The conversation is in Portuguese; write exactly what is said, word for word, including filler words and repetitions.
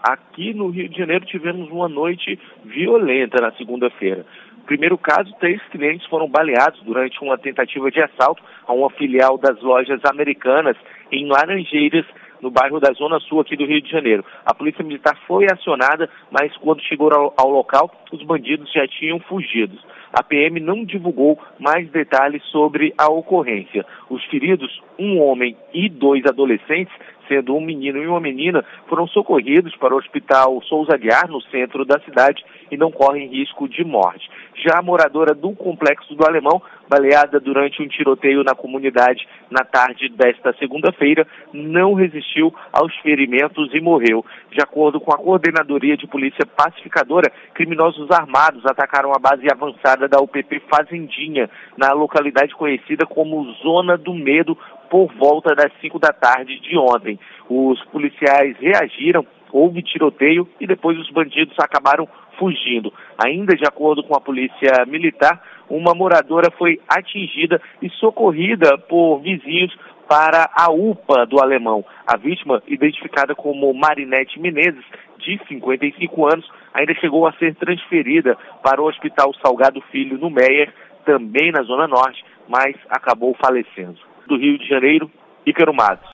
Aqui no Rio de Janeiro tivemos uma noite violenta na segunda-feira. Primeiro caso, três clientes foram baleados durante uma tentativa de assalto a uma filial das lojas Americanas em Laranjeiras, no bairro da Zona Sul aqui do Rio de Janeiro. A polícia militar foi acionada, mas quando chegou ao, ao local, os bandidos já tinham fugido. A P M não divulgou mais detalhes sobre a ocorrência. Os feridos, um homem e dois adolescentes, sendo um menino e uma menina, foram socorridos para o Hospital Souza Aguiar, no centro da cidade, e não correm risco de morte. Já a moradora do Complexo do Alemão, baleada durante um tiroteio na comunidade na tarde desta segunda-feira, não resistiu aos ferimentos e morreu. De acordo com a Coordenadoria de Polícia Pacificadora, criminosos armados atacaram a base avançada da U P P Fazendinha, na localidade conhecida como Zona do Medo, por volta das cinco da tarde de ontem. Os policiais reagiram, houve tiroteio e depois os bandidos acabaram fugindo. Ainda de acordo com a polícia militar, uma moradora foi atingida e socorrida por vizinhos para a U P A do Alemão. A vítima, identificada como Marinete Menezes, de cinquenta e cinco anos, ainda chegou a ser transferida para o Hospital Salgado Filho, no Meier, também na Zona Norte, mas acabou falecendo. Do Rio de Janeiro, Ícaro Matos.